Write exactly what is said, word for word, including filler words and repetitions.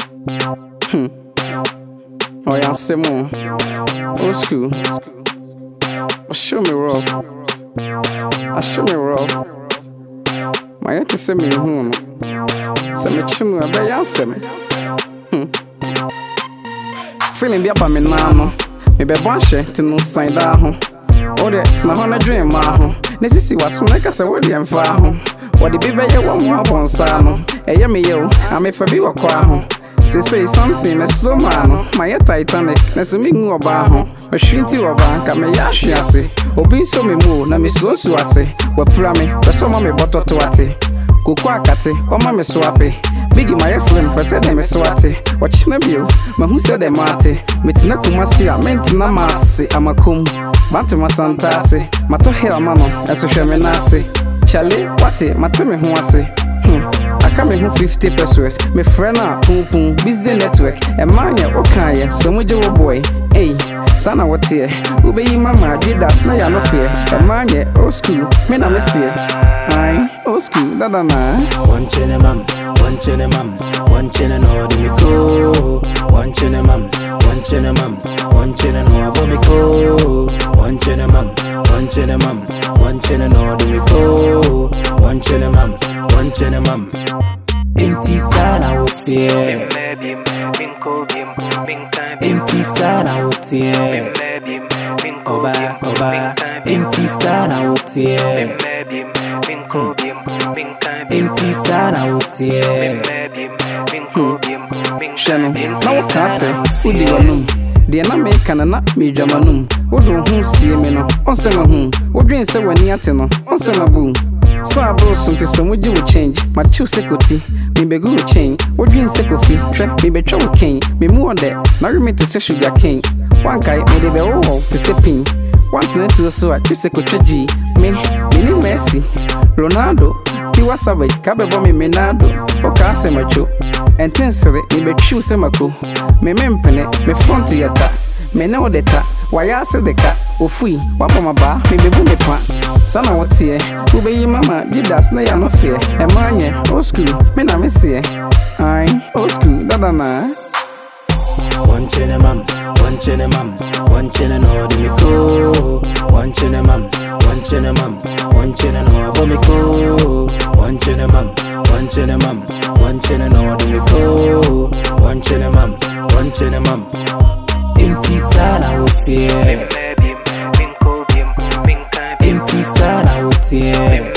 Hmm. Oh yeah, Simon. Old school. Oh, show me rough. I show me rough. My aunt send me home. Send me chinu. I bet you send me. Hmm. Feeling be up on me now. Me be banche to no sign down. Oh, that's not on a dream, ma. Nesisi was so like I said, what the I'm far home. What the baby you want more on Sano. A yummy yo, I'm a fabi or quaho. Say, say something, a slow man. My Titanic, Nesuming or Baho. A shinty or bank, I'm a yashi. I say, Obi so me move, na miss Losu. I say, what plummy, but some of me bottle to ate. Kukwakate, or mammy swappy. Biggie my excellent, but said them a swati. Watch Nabil, but who said them mate? Mitina Kumasi, I meant na massy, I'm a cum. Bantu masantase, mato hell mano, and so shamanase. Charlie, what it, matame who I say. Hmm, I come in fifty pesos. Me friend up, pum pum, busy network. And mania, okay, so much of a boy. Hey, sana what here? Ube mama, did that, now you're no fear. And mania, old school, me na miss here. Aye, old school, da da na. One chin mum, one chin mum, one chin and order me go. One chin mum, one chin mum, one chin and order me go. One chin mum, one chin mum, one chin and order me go. One chin mum, one chin mum. Inti sana wotie. Inti sana wotie. Oba oba. Inti sana wotie. Inti sana wotie. Shano, now what can I say? Who do you know? The American and not me, Jamanum. What do who see me no? On summer home. What dreams say when you attend on summer boom? So I brought something so would you change? My two security, me be good change. What dreams say coffee? Trap me be trouble cane. Me more on that. Marry me to say sugar cane. One guy made a be all to say pin. One thing to so I just say G. Me, me new Messi. Ronaldo. Tiwa Savage, Cabe Bommy Menado, or Casa Macho, and Tensere, me be choose Semaco, me mempene, me front to your car, me know the car, why I said the car, or free, what on my bar, me be boom pan. Sana what's here, who be mamma, did that, nay, I'm not fear, and mine, old school, me na miss here. Aye, old school, da da na. One chin mum, one chin mum, one chin and order me go. One chin mum, one chin mum, one chin and order me go. One chin mum, one chin mum, one chin and order me go. One chin mum, one chin mum. Inti sana wotie. Inti sana wotie.